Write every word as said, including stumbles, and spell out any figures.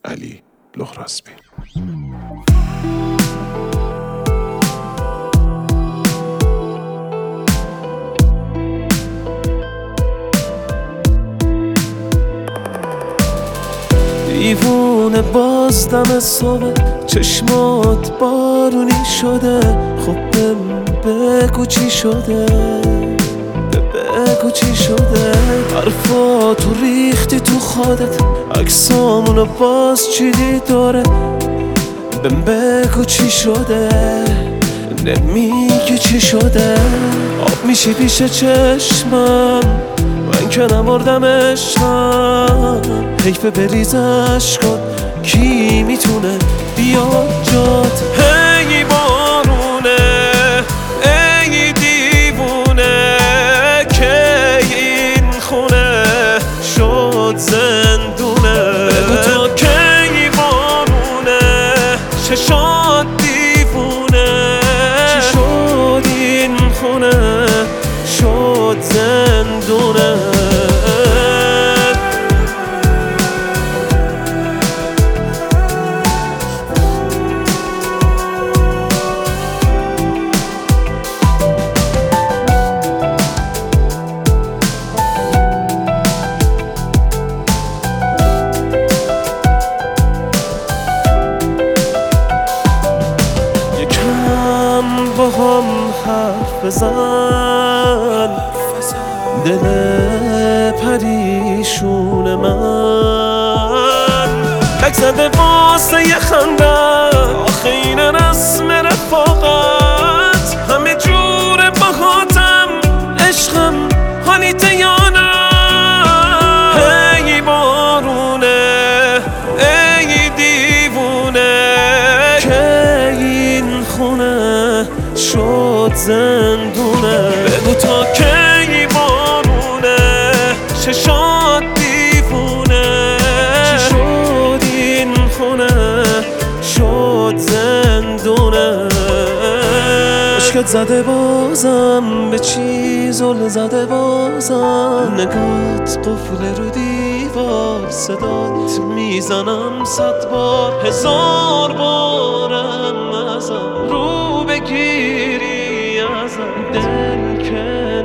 علی لهراسبی. دیوونه باز دم صبح چشمات بارونی شده. خب بگو چی شده، بگو چی شده. حرفاتو ریختی تو خودت، عکسامونو باز چیدی داره. بهم بگو چی شده، نمیگی چی شده. آب میشی پیش چشمم، من که نمردم عشقم. حیف بریز عشقات، کی میتونه بیاد جات. هی بارونه ای دیوونه، که این خونه شد زندونه. بگو تا کی بارونه، چشات دیوونه. چی شد این خونه شد زندونه. با هم حرف بزن، دل پریشون من تک زده واسه یه خنده. آخه این رسم رفاقت، همه جور باهاتم عشقم حالیته یا نه. هی بارونه ای دیوونه، که این خونه شد زندونه. بگو تا کی بارونه، چشات دیوونه. چی شد این خونه شد زندونه. عشقت زده بازم به چی زل زده بازم. نگات قفل رو دیوار، صدات میزنم صد بار. هزار بارم ازم رو بگیری ازم، دل که